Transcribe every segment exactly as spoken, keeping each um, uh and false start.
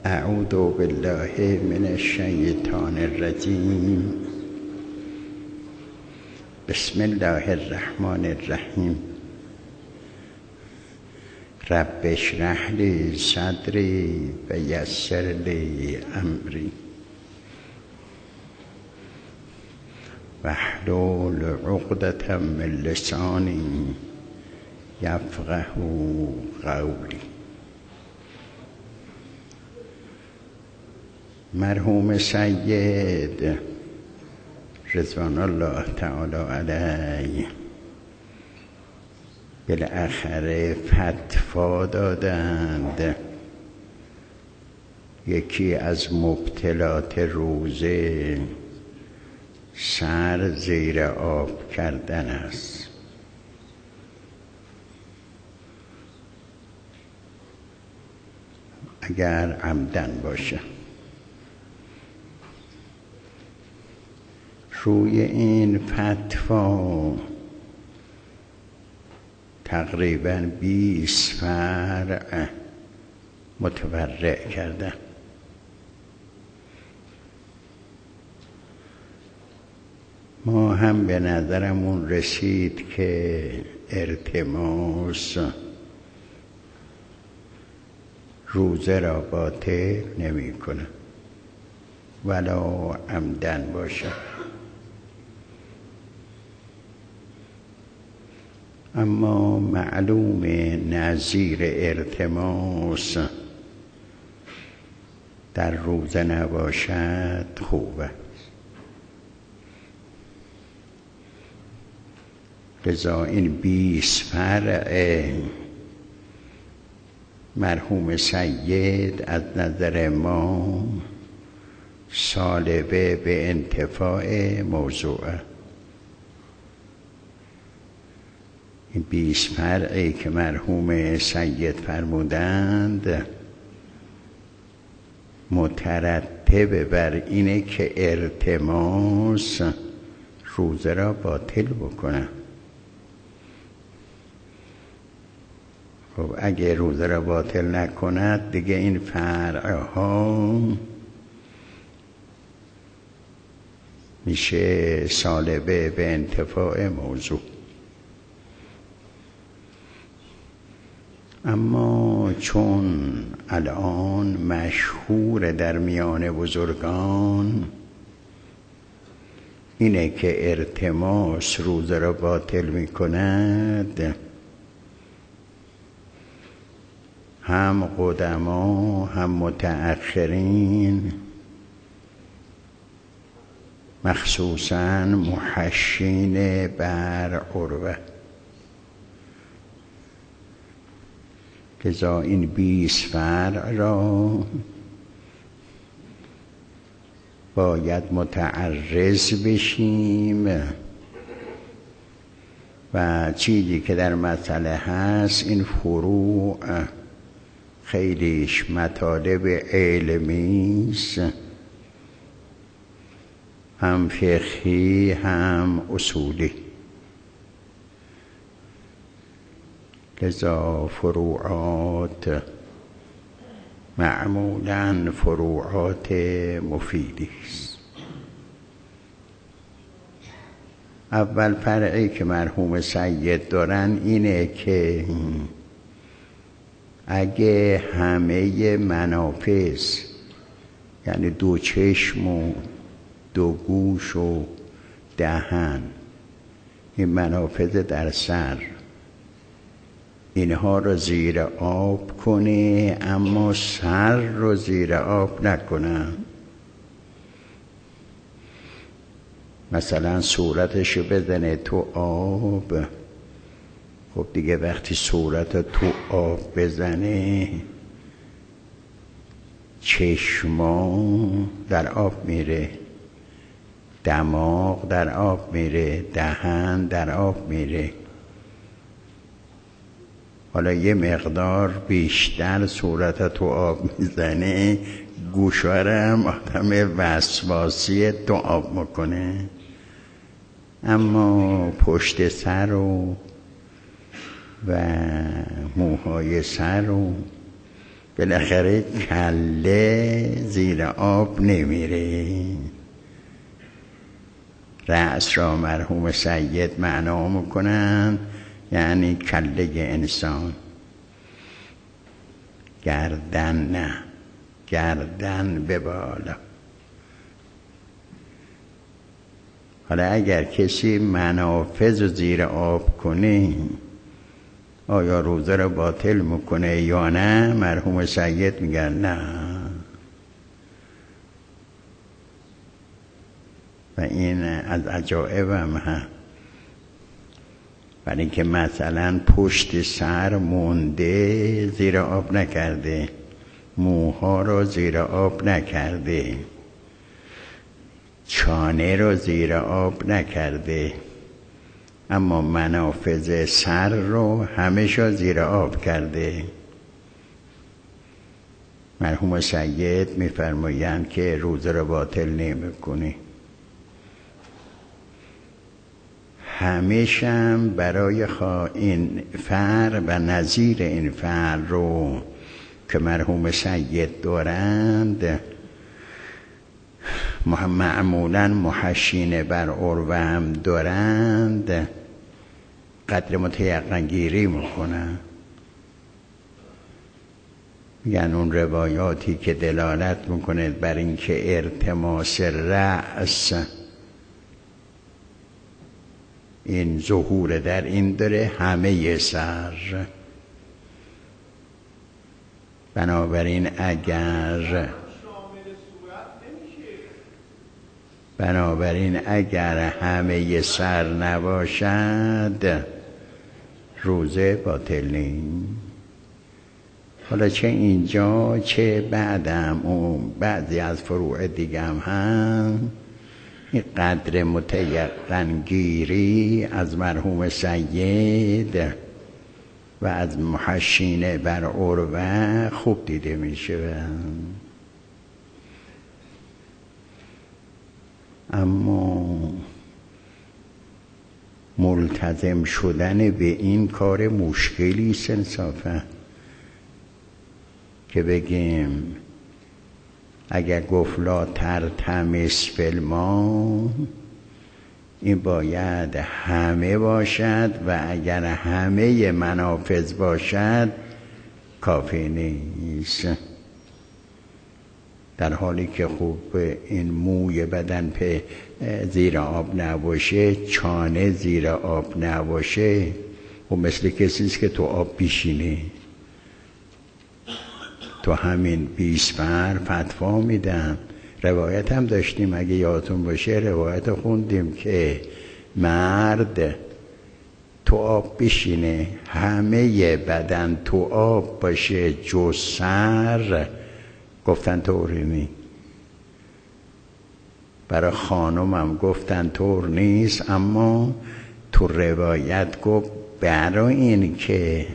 اعوذ بالله من الشیطان الرجیم. بسم الله الرحمن الرحیم. رب اشرح لی صدری و یسر لی امری واحلل عقدة من لسانی یفقه قولی. مرحوم سید رضوان الله تعالی علیه بالاخره فتوا دادند یکی از مبطلات روزه سر زیر آب کردن است. اگر عمدن باشه. روی این فتوا تقریباً بیست فرع متفرع کردن. ما هم به نظرمون رسید که التماس روزه را باطل نمی کنه ولو عمدن باشه. اما معلوم نظیر التماس در روزه نباشد خوبه. لذا این بیست فرع مرحوم سید از نظر ما سالبه به انتفاع موضوعه. این بیست فرعی که مرحوم سید فرمودند مترتب بر اینه که التماس روزه را باطل بکنه. خب اگه روزه را باطل نکند دیگه این فرعها میشه سالبه به انتفاع موضوع. اما چون الان مشهور در میان بزرگان اینه که التماس روزه را باطل می کند، هم قدما هم متأخرین مخصوصاً محشین بر عروه، لذا این بیست فرع را باید متعرض بشیم و چیزی که در مسئله هست این فروع خیلیش مطالب علمی است، هم فقهی هم اصولی. لذا فروعات معمولاً فروعات مفیدی است. اول فرعی که مرحوم سید دارن اینه که اگه همه منافذ یعنی دو چشم و دو گوش و دهن، این منافذ در سر، اینها رو زیر آب کنه اما سر رو زیر آب نکنه. مثلا صورتشو بزنه تو آب، خب دیگه وقتی صورت تو آب بزنه چشما در آب میره، دماغ در آب میره، دهن در آب میره. حالا یه مقدار بیشتر صورت تو آب میزنه، گوشارم آدم وسواسی تو آب میکنه. اما پشت سر و و موهای سر و بالاخره کله زیر آب نمیره. رأس را مرحوم سید معنا میکنن یعنی کله انسان، گردن نه، گردن به بالا. حالا اگر کسی منافذ رو زیر آب کنه آیا روزه رو باطل میکنه یا نه؟ مرحوم سید میگن نه. و این از عجایبم هست، برای اینکه مثلا پشت سر مونده زیر آب نکرده، موها رو زیر آب نکرده، چانه رو زیر آب نکرده، اما منافذ سر رو همشو زیر آب کرده. مرحوم سید میفرمایند که روزه رو باطل نمیکنه. همیشه برای خوا این فعل و نظیر این فعل رو که مرحوم سید دارند معمولا محشین بر عروه هم دارند، قدر متیقن گیری میکنن. میگن اون روایاتی که دلالت میکنه بر اینکه ارتماس رأس این ظهور در این داره همه سر، بنابراین اگر بنابراین اگر همه سر نباشد روزه باطل نیست. حالا چه اینجا چه بعدم اون بعضی از فروع دیگه هم هم این قدر متیقن گیری از مرحوم سید و از محشین بر عروه خوب دیده میشه. اما ملتزم شدن به این کار مشکلی است انصافا، که بگیم اگر گفت لا ترتمس فی الماء این باید همه باشد و اگر همه منافذ باشد کافی نیست، در حالی که خوب این موی بدن په زیر آب نباشه، چانه زیر آب نباشه، و مثل کسیست که تو آب بیشینه. تو همین بیست بر فتوا میدن. روایت هم داشتیم اگه یادتون باشه، روایت خوندیم که مرد تو آب بشینه، همه بدن تو آب باشه جز سر، گفتن طوری نی. برای خانمم گفتن طور نیست، اما تو روایت گفت برای این که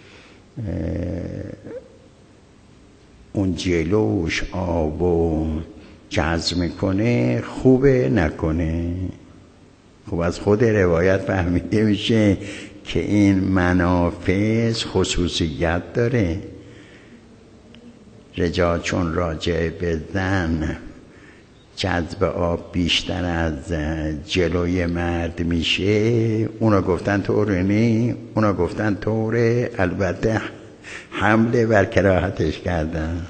اون جلوش آبو جذب میکنه خوبه نکنه. خب از خود روایت فهمیده میشه که این منافذ خصوصیت داره. رجال چون راجع به زن جذب آب بیشتر از جلوی مرد میشه، اونا گفتن طوره نی، اونا گفتن طوره، البته حمله بر کراهتش کردن.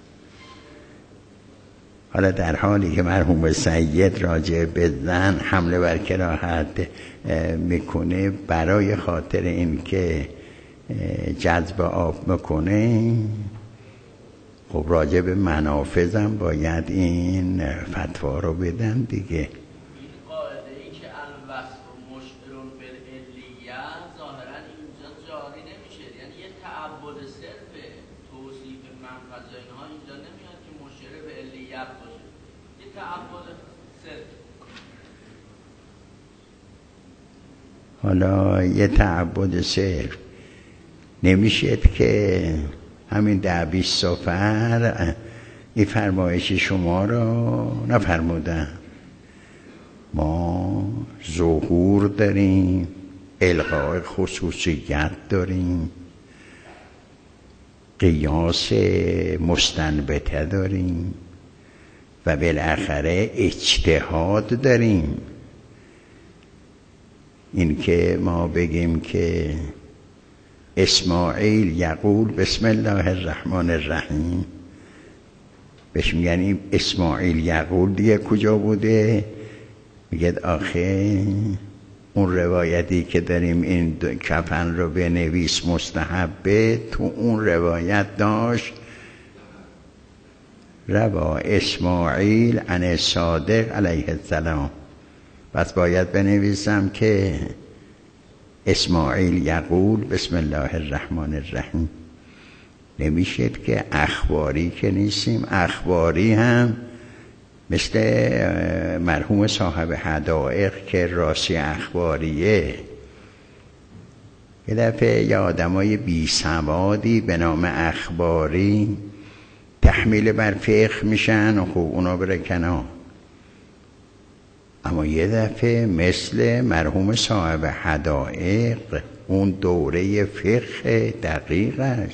حالا در حالی که مرحوم سید راجع به زن حمله بر کراهت میکنه برای خاطر این که جذب آب میکنه، خب راجع به منافذم باید این فتوا رو بدن دیگه. این قاعده ای که الوصف مشعرون بالعلیه ظاهرا اینجا جاری نمیشه، یعنی یه تعبد صرف توصیف منفذ و اینها اینجا نمیاد که مشعر به علیت باشه، یه تعبد صرف. حالا یه تعبد صرف نمیشه که همین ده بیست سفر این فرمایش شما رو نفرمودن. ما ظهور داریم، الغای خصوصیت داریم، قیاس مستنبطه داریم و بالاخره اجتهاد داریم. این که ما بگیم که اسماعیل یقول بسم الله الرحمن الرحیم، بهش میگن اسماعیل یقول دیگه کجا بوده؟ میگه آخه اون روایتی که داریم این کفن رو بنویس مستحبه، تو اون روایت داشت روا اسماعیل عن صادق علیه السلام، پس باید بنویسم که اسماعیل یقول بسم الله الرحمن الرحیم. نمیشه که اخباری که نیستیم. اخباری هم مثل مرحوم صاحب حدائق که راسی اخباریه، یه دفعه یه آدمای بی سوادی به نام اخباری تحمیل بر فقه میشن و خب اونا بره کنار. اما یه دفعه مثل مرحوم صاحب حدائق اون دوره فقه دقیقش،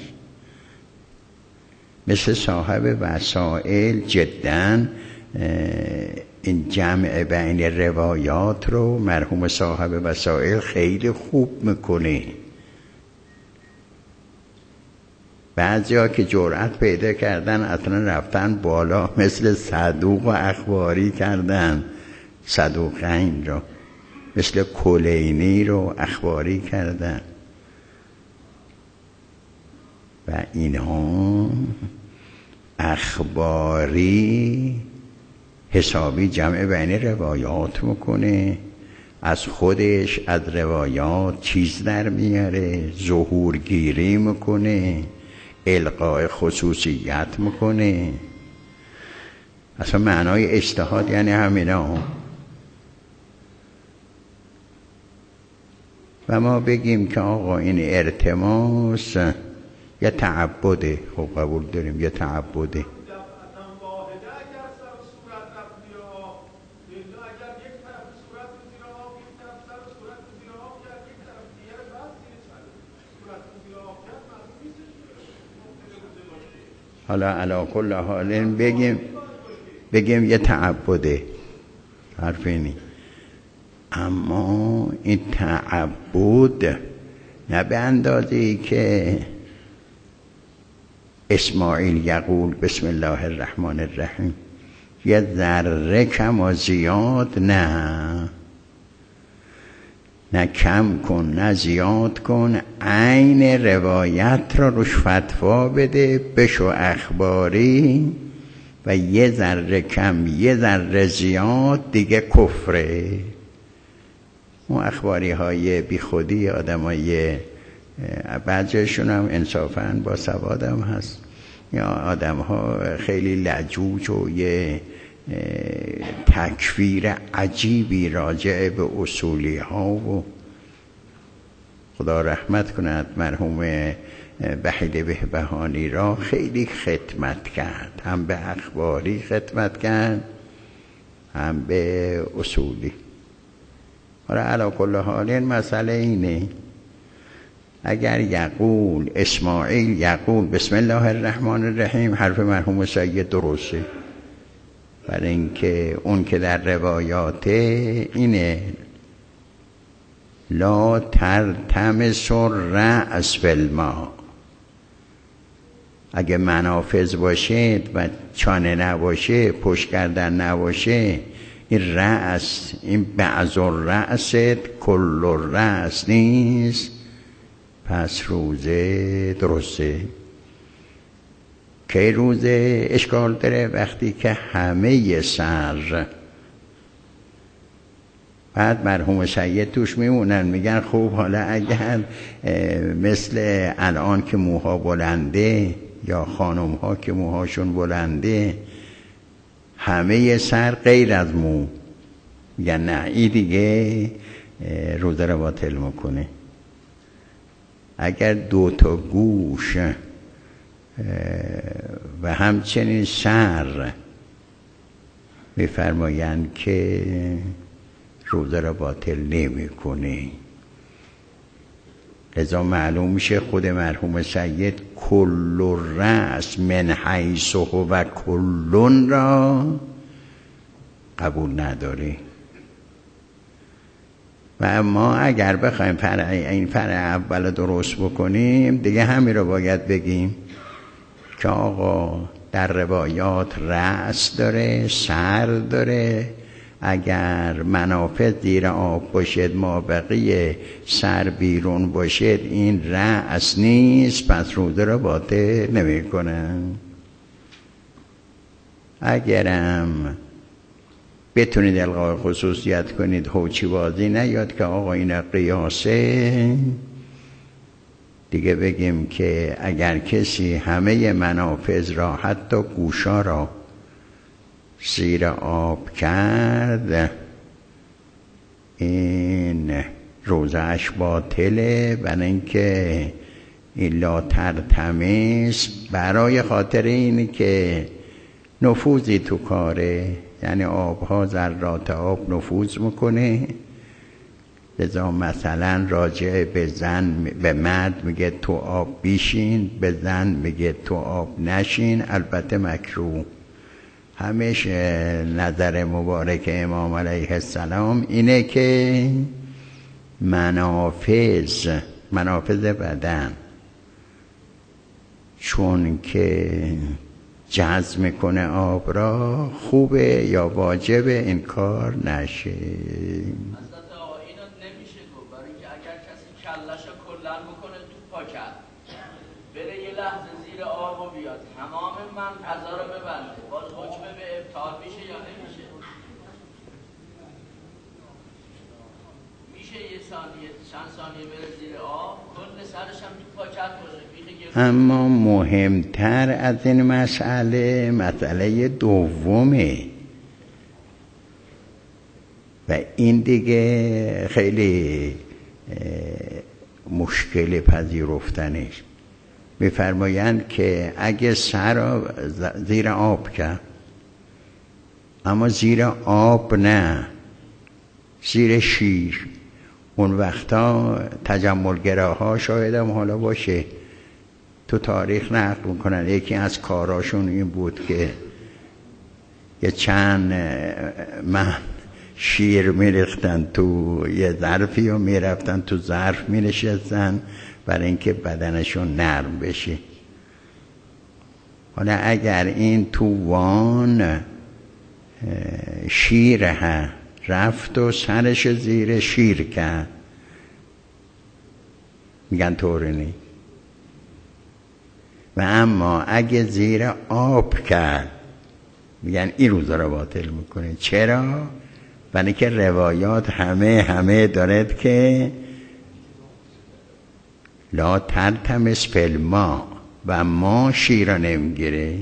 مثل صاحب وسائل جداً این جمع بین روایات رو مرحوم صاحب وسائل خیلی خوب میکنه. بعضی ها که جرأت پیدا کردن اصلا رفتن بالا، مثل صدوق و اخباری کردن، صدوقین رو مثل کلینی رو اخباری کردن و اینها اخباری حسابی جمع بین روایات میکنه، از خودش از روایات چیز در میاره، ظهورگیری میکنه، القاء خصوصیت میکنه. اصلا معنای اجتهاد یعنی همینا. و ما بگیم که آقا این ارتماس یه تعبده، خب قبول داریم یه تعبده. حالا علی کل حال بگیم بگیم یه تعبده، حرف اینی. اما این تعبد نه به اندازه‌ای که اسماعیل یقول بسم الله الرحمن الرحیم یه ذره کم و زیاد، نه نه کم کن نه زیاد کن، عین روایت را روش فتوا بده، بشو اخباری و یه ذره کم یه ذره زیاد دیگه کفره. اون اخباری های بی خودی آدم های بعضیشون هم انصافاً با سواد هم هست، یا آدم ها خیلی لجوج و یه تکفیر عجیبی راجع به اصولی ها، و خدا رحمت کند مرحوم وحید بهبهانی را خیلی خدمت کرد، هم به اخباری خدمت کرد هم به اصولی. حالا علی کل حال این مسئله اینه، اگر یقول اسماعیل یقول بسم الله الرحمن الرحیم حرف مرحوم سید درسته، برای اینکه اون که در روایات اینه لا تلتمس الرأس فی الماء، اگه منافذ باشه و چانه نباشه، پشت کردن نباشه، این رأس، این بعض الرأس کل الرأس نیست، پس روزه درسته. که روزه اشکال داره وقتی که همه سر، بعد مرحوم سید توش میمونن، میگن خوب حالا اگر مثل الان که موها بلنده یا خانم ها که موهاشون بلنده همه سر غیر از مو، میگن نه این دیگه روزه رو باطل میکنه. اگر دو تا گوش و همچنین سر میفرمایند که روزه را باطل نمی کنه. لذا معلوم میشه خود مرحوم سید کل رأس من حیث و کلون را قبول نداره. و ما اگر بخوایم فرع این فرع اول درست بکنیم دیگه همین رو باید بگیم که آقا در روایات رأس داره، سر داره. اگر منافذ زیر آب باشد ما بقیه سر بیرون باشد این رأس نیست، پس روزه را باطل نمی کنن. اگرم بتونید الغای خصوصیت کنید هوچی بازی نیاد که آقا این قیاسه، دیگه بگیم که اگر کسی همه منافذ را حتی گوشا را زیر آب کرد این روزهش باطله، برای اینکه ایلا ترتمیز برای خاطر اینی که نفوذی تو کاره، یعنی آبها ذرات آب نفوذ میکنه. لذا مثلا راجع به زن به مرد میگه تو آب بیشین، به زن میگه تو آب نشین، البته مکروه. همیشه نظر مبارک امام علیه السلام اینه که منافذ منافذ بدن چون که جذب میکنه آب را خوبه یا واجبه این کار نشه. حضرت آقا اینو نمیشه گفت، برای اینکه اگر کسی کلشو کلن بکنه تو پاکت بره یه لحظه زیر آب و بیاد تمام من قضا رو ببنده، باز حکمه به ابطال میشه یا نمیشه؟ میشه یه ثانیه چند ثانیه بره زیر آب کل سرش هم تو پاکت باشه. اما مهمتر از این مسئله مسئله دومه و این دیگه خیلی مشکل پذیرفتنش. میفرمایند که اگه سر زیر آب کرد اما زیر آب نه، زیر شیر، اون وقتا تجملگراها شاید هم حالا باشه تو تاریخ نقل میکنن یکی از کاراشون این بود که یه چند من شیر میریختن تو یه ظرفی و میرفتن تو ظرف مینشستن برای اینکه بدنشون نرم بشه. حالا اگر این تو وان شیر ها رفت و سرش زیر شیر کرد میگن طوری. و اما اگه زیر آب کرد میگن این روزا رو باطل میکنه. چرا؟ برای که روایات همه همه دارد که لا تلتمس فی الماء و ما شیر نمیگیره.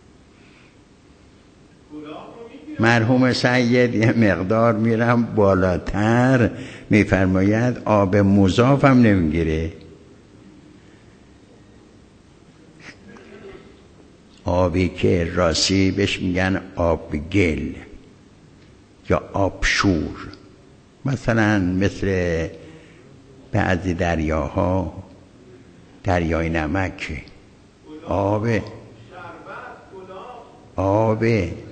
مرحوم سید یه مقدار میرم بالاتر میفرماید آب مضاف هم نمیگیره. آبی که راسی بهش میگن آب گل یا آب شور، مثلا مثل بعضی دریاها دریای نمک آب آب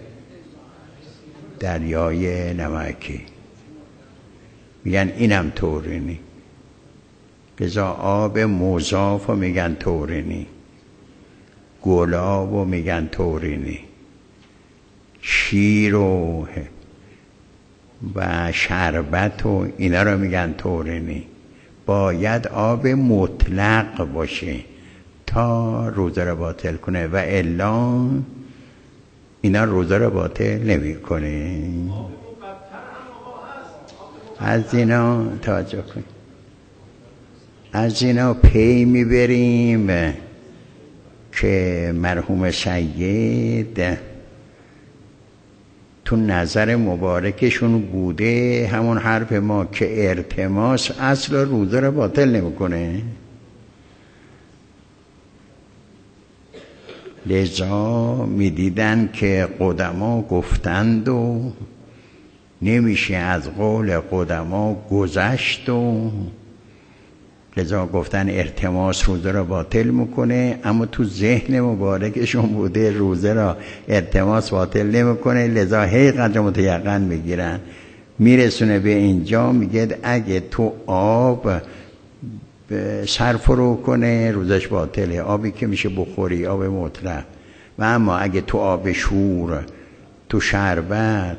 دریای نمکی میگن اینم تورینی. لذا آب مضاف میگن تورینی، گلاب و میگن تورینی، شیر و و شربت و اینا رو میگن تورینی. باید آب مطلق باشه تا روزه رو باطل کنه و الا اینا روزه رو باطل نمی کنه. از اینا توجه کن، از اینا پی میبریم که مرحوم سید تو نظر مبارکشون بوده همون حرف ما که ارتماس اصل روزه رو باطل نمیکنه. لذا میدیدن که قدما گفتند و نمیشه از قول قدما گذشت و لذا گفتن التماس روزه را باطل میکنه، اما تو ذهن مبارکشون بوده روزه را التماس باطل نمیکنه، لذا هی قدر متیقن میگیرن. میرسونه به اینجا میگه اگه تو آب سر فرو کنه روزش باطله، آبی که میشه بخوری، آب مطلق. و اما اگه تو آب شور، تو شربت،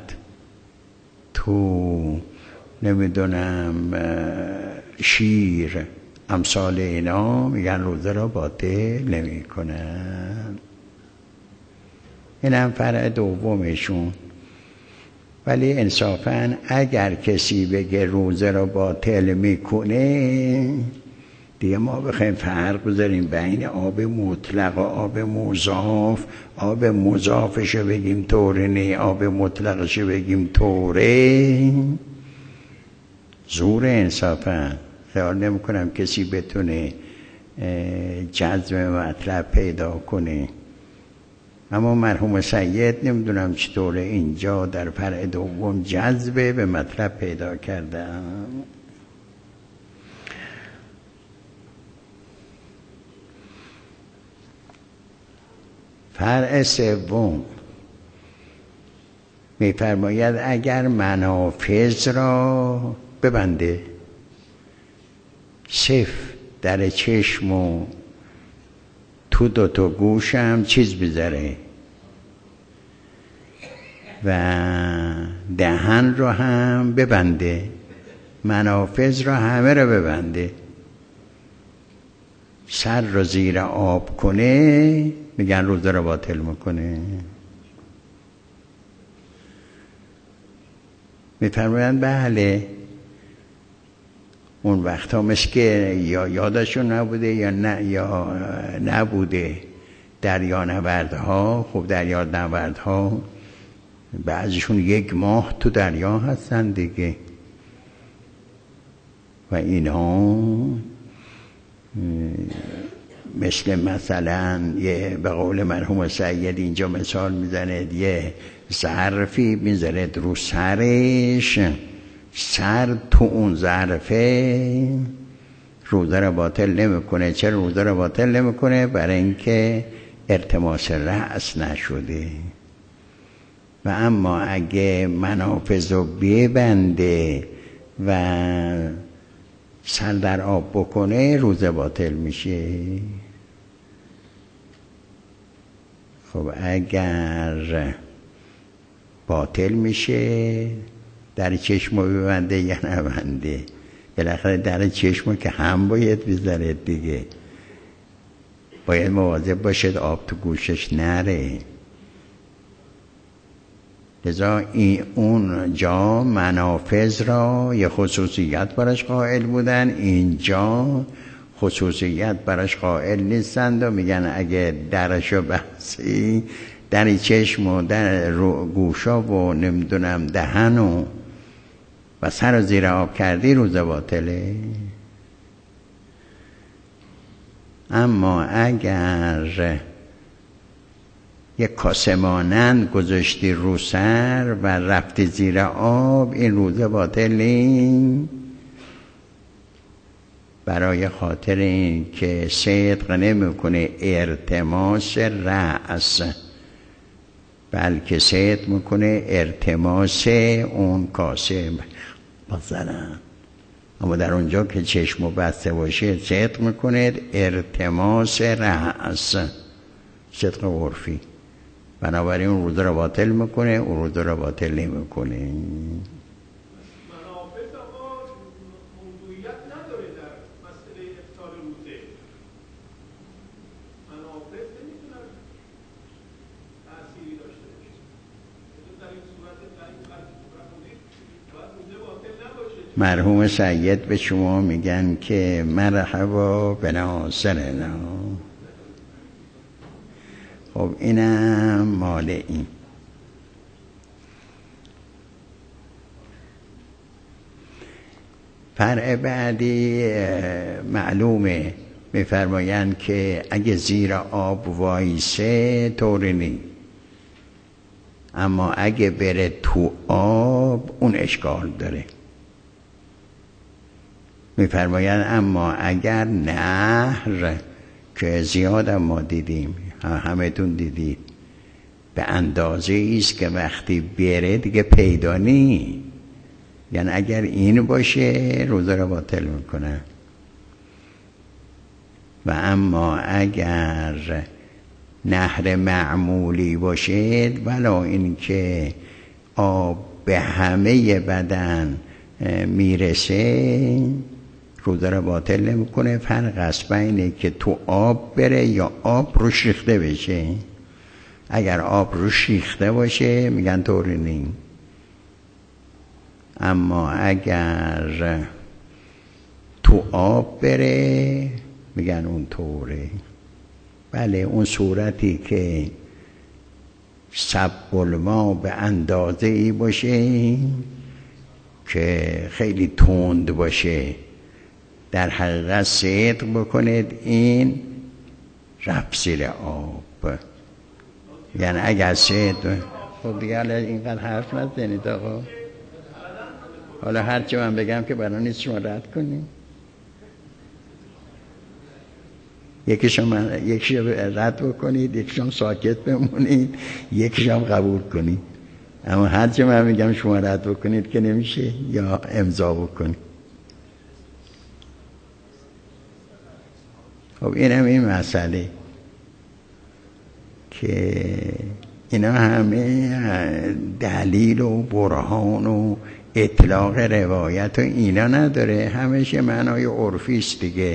تو نمیدونم شیر، امثال اینا، میگن روزه را باطل نمی کنن. این هم فرع دومشون. ولی انصافاً اگر کسی بگه روزه را باطل میکنه، دیگه ما بخوایم فرق بذاریم بین آب مطلق و آب مضاف، آب مضافشو بگیم طوره نه، آب مطلقشو بگیم طوره، زور انصافاً. خیال نمی کنم کسی بتونه جزم مطلب پیدا کنه. اما مرحوم سید نمیدونم چطوره اینجا در فرع دوم جذبه به مطلب پیدا کردم. فرع سوم میفرماید اگر منافذ را ببنده، صف در چشم و تو دوتا گوشم چیز بذاره و دهن رو هم ببنده، منافذ رو همه رو ببنده، سر رو زیر آب کنه، میگن روزه رو باطل میکنه. میفرمایند بله اون وقتا مثل که یا یادشون نبوده یا نه یا نبوده دریانوردها. خب دریانوردها بعضیشون یک ماه تو دریا هستن دیگه، و اینا مثل مثلا یه به قول مرحوم سید اینجا مثال میزنه، یه ظرفی میذاره رو سرش، سر تو اون ظرفه روزه رو باطل نمیکنه. چرا روزه رو باطل نمیکنه؟ برای اینکه التماس رأس نشده. و اما اگه منافذ رو ببنده و سر در آب بکنه روزه باطل میشه. خب اگر باطل میشه در چشمو ببنده یا نبنده؟ بالاخره در چشمو که هم باید بذاره دیگه، باید مواظب باشد آب تو گوشش نره. لذا این اون جا منافذ را یه خصوصیت براش قائل بودن، اینجا خصوصیت براش قائل نیستند و میگن اگه درشو بحثی در چشم و در گوشا و نمیدونم دهن و و سر زیر آب کردی روزه باطله. اما اگر یک کاسه مانند گذاشتی رو سر و رفتی زیر آب، این روزه باطل نیست، برای خاطر این که صدق نمیکنه ارتماس رأس، بلکه صدق میکنه ارتماس اون کاسه مثلا. اما در اونجا که چشمو بسته باشه صدق میکنه ارتماس رأس، صدق عرفی. بنابراین اون روزه رو باطل میکنه، اون روزه رو باطل نمیکنه. منافذ آقا موضوعیت نداره در مسئله افطار روزه. منافذ نمیتونن تأثیری داشته باشه. در این صورت در این فرمودید باید روزه باطل نباشه. مرحوم سید به شما میگن که مرحبا به ناصرنا. خب اینم مال این. فرع بعدی معلومه، میفرمایند که اگه زیر آب وایسه طوری نی، اما اگه بره تو آب اون اشکال داره. میفرمایند اما اگر نهر که زیاد ما دیدیم، همه تون دیدید، به اندازه است که وقتی بره دیگه پیدا نی، یعنی اگر این باشه روزه را باطل میکنه. و اما اگر نهر معمولی باشه ولا این که آب به همه بدن میرسه روزه را باطل نمیکنه. فرق است بین که تو آب بره یا آب روش ریخته بشه. اگر آب روش ریخته باشه میگن طوری نی، اما اگر تو آب بره میگن اون طوره. بله اون صورتی که سب الماء به اندازه ای باشه که خیلی تند باشه، در حقیقت صدق بکنید این رفت زیر آب. یعنی اگر صدق خب دیگه حالا اینقدر حرف نزنید آقا، حالا هرچی من بگم که برای نیست شما رد کنید. یکیشم یکیشم رد بکنید، یکیشم ساکت بمونید، یکیشم قبول کنید. اما هرچی من میگم شما رد بکنید که نمیشه، یا امضا بکنید. خب اینم این مسئله که اینا همه دلیل و برهان و اطلاق روایت و اینا نداره، همشه معنای عرفی است دیگه.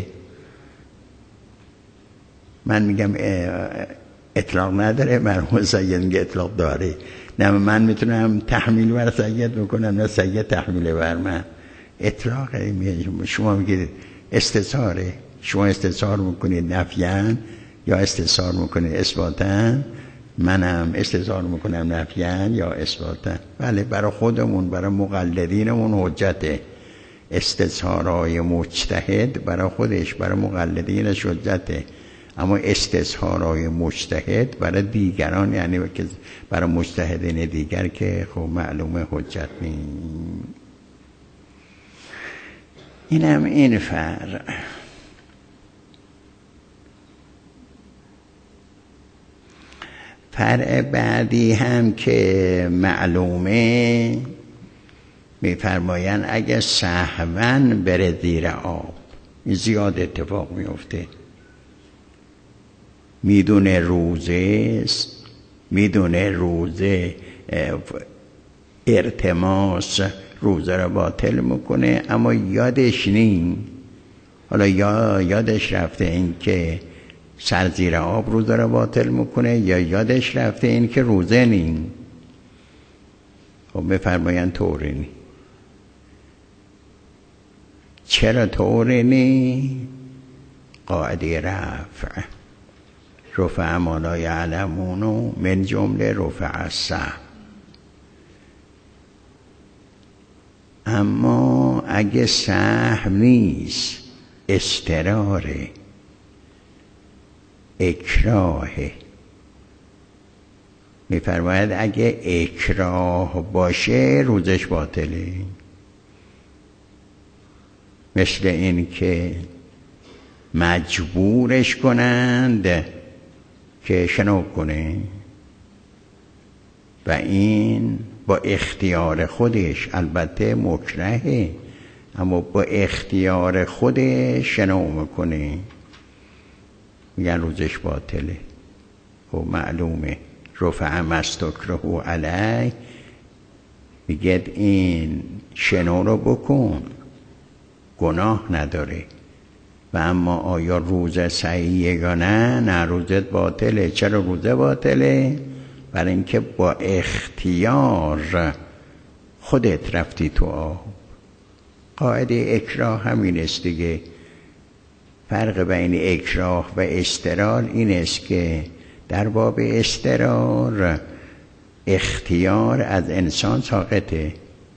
من میگم اطلاق نداره، مرحوم سید میگه اطلاق داره. نه من میتونم تحمیل بر سید میکنم، نه سید تحمیل بر من. اطلاق شما میگید استثاره، شما استثار میکنید نفیان یا استثار میکنید اثباتن، منم استثار میکنم نفیان یا اثباتن. بله برای خودمون، برای مقلدینمون حجته. استظهارای مجتهد برای خودش، برای مقلدینش حجته، اما استظهارای مجتهد برای دیگران، یعنی برای مجتهدین دیگر که خب معلومه حجت نیست. اینم این فرق. فرع بعدی هم که معلومه، میفرمایند اگه سهواً بره زیر آب، زیاد اتفاق میفته، میدونه روزه میدونه روزه ارتماس روزه را باطل میکنه اما یادش نی، حالا یا یادش رفته این که سر زیر آب روزه را باطل میکنه یا یادش رفته این که روزه نی. خب بفرمایند طوری نی. چرا طوری نی؟ قاعده رفع، رفع ما لا یعلمون من جمله رفع السهم. اما اگه سهم نیست، استراره، اکراهه، میفرماید اگه اکراه باشه روزش باطله. مثل این که مجبورش کنند که شنو کنه و این با اختیار خودش، البته مکرهه اما با اختیار خودش شنو میکنه، میگن روزش باطله. خب معلومه رفع مستکره علی، میگه این شنو رو بکن، گناه نداره. و اما آیا روزه صحیحه یا نه؟ نه روزت باطله. چرا روزه باطله؟ برای اینکه با اختیار خودت رفتی تو آب. قاعده اکراه همین است دیگه. فرق بین اکراه و استرار این است که در باب استرار اختیار از انسان ساقطه،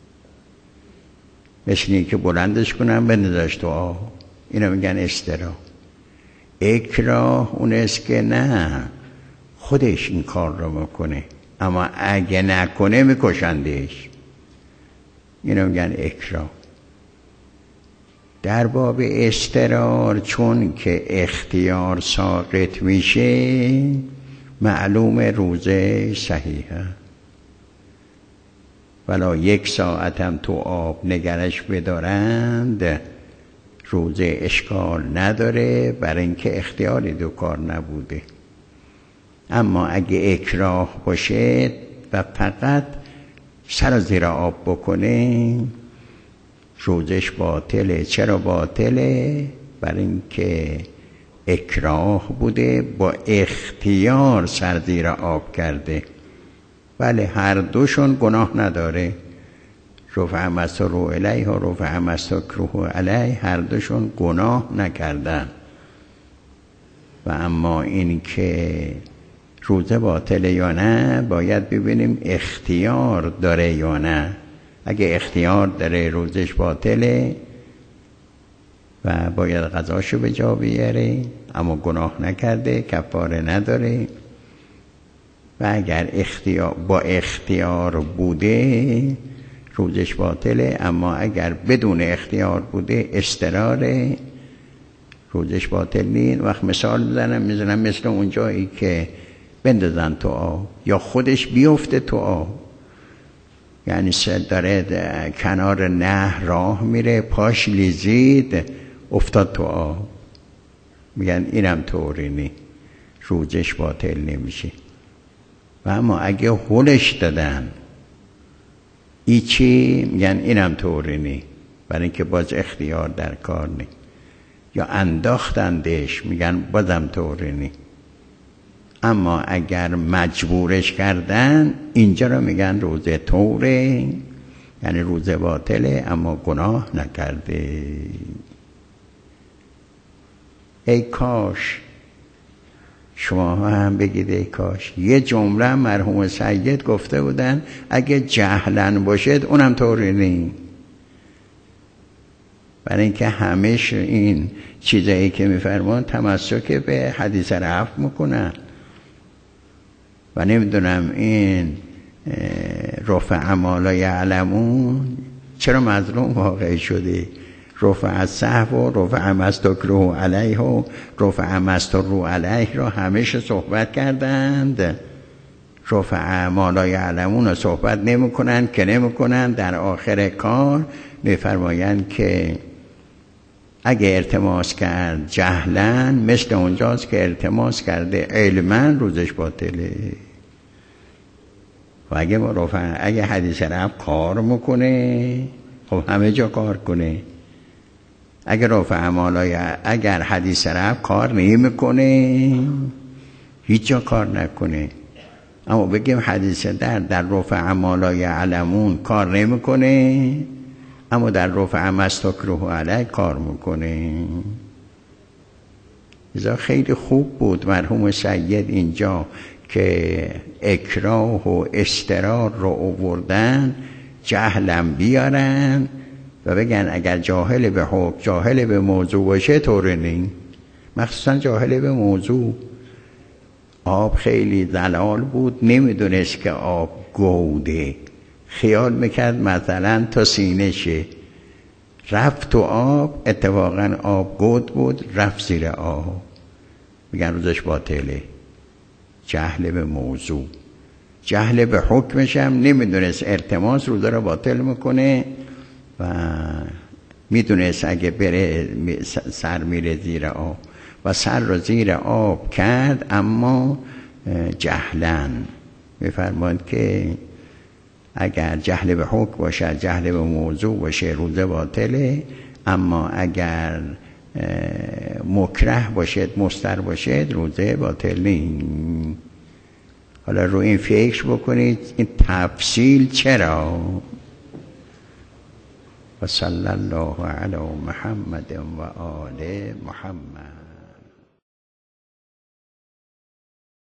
مثل این که بلندش کنم بندازش تو آب، اینو میگن استرار. اکراه اون است که نه، خودش این کار رو میکنه اما اگه نکنه میکشندش، اینو میگن اکراه. در باب اضطرار چون که اختیار ساقط میشه معلوم روزه صحیحه، ولا یک ساعتم تو آب نگرش بدارند روزه اشکال نداره، برای اینکه اختیاری دو کار نبوده. اما اگه اکراه باشه و فقط سر زیر آب بکنه روزش باطله. چرا باطله؟ برای اینکه اکراه بوده، با اختیار سر زیر آب کرده. بله هر دوشون گناه نداره، رفع مستر الیه و رفع مستکره علیه، هر دوشون گناه نکردن. و اما این که روزه باطله یا نه باید ببینیم اختیار داره یا نه. اگه اختیار داره روزش باطله و باید قضاشو به جا بیاره، اما گناه نکرده کفاره نداره. و اگر اختیار با اختیار بوده روزش باطله، اما اگر بدون اختیار بوده اضطراره روزش باطل نیست. وقت مثال میزنم میزنم مثل اون جایی که بندازن تو آب یا خودش بیفته تو آب، یعنی داره کنار نهر راه میره پاش لیزید افتاد تو آب، میگن اینم طوری نی، روزش باطل نمیشه. و اما اگه هلش دادن ایچی، میگن اینم طوری نی، برای اینکه باز اختیار در کار نی. یا انداختندش، میگن بازم طوری نی. اما اگر مجبورش کردن اینجا رو میگن روزه طوره، یعنی روزه باطله اما گناه نکرده. ای کاش شما هم بگید ای کاش یه جمله مرحوم سید گفته بودن اگه جهلن باشد اونم طوری نی. برای اینکه همیشه این چیزایی که میفرمان تمسک به حدیث رفع میکنن و نمیدونم این رفع ما لا یعلمون چرا مظلوم واقع شده. رفع السهو و رفع ما استکره علیه و رفع ما استر علیه را همیشه صحبت کردند، رفع ما لا یعلمون رو صحبت نمی کنند که نمی کنند. در آخر کار میفرمایند که اگه التماس کرد جهلن مثل اونجاست که التماس کرده علمن روزش باطله. و اگه رفع اگه حدیث رفع کار میکنه خب همه جا کار کنه. اگر رفع مالای اگر حدیث رفع کار نمیکنه هیچ جا کار نکنه. اما بگیم حدیث در در رفع مالای علمون کار نمیکنه اما در رفع مستکره علیه کار میکنه. ازا خیلی خوب بود مرحوم سید اینجا که اکراه و اضطرار رو آوردن، جهلم بیارن و بگن اگر جاهل به حکم جاهل به موضوع باشه طور نی. مخصوصا جاهل به موضوع. آب خیلی ضلال بود، نمیدونست که آب گوده، خیال میکرد مثلا تا سینه شه، رفت تو آب، اتفاقا آب گود بود، رفت زیر آب، میگن روزش باطله. جهل به موضوع. جهل به حکمش هم نمیدونست التماس روزه رو باطل میکنه و میدونست اگه بره سر میره زیر آب و سر رو زیر آب کرد، اما جهلن میفرماید که اگر جهل به حکم باشه جهل به موضوع باشه روزه باطله، اما اگر مکره باشد مستر باشد روزه باطل نیست. حالا رو این فکر بکنید این تفصیل چرا. و صلی الله علی محمد و آل محمد.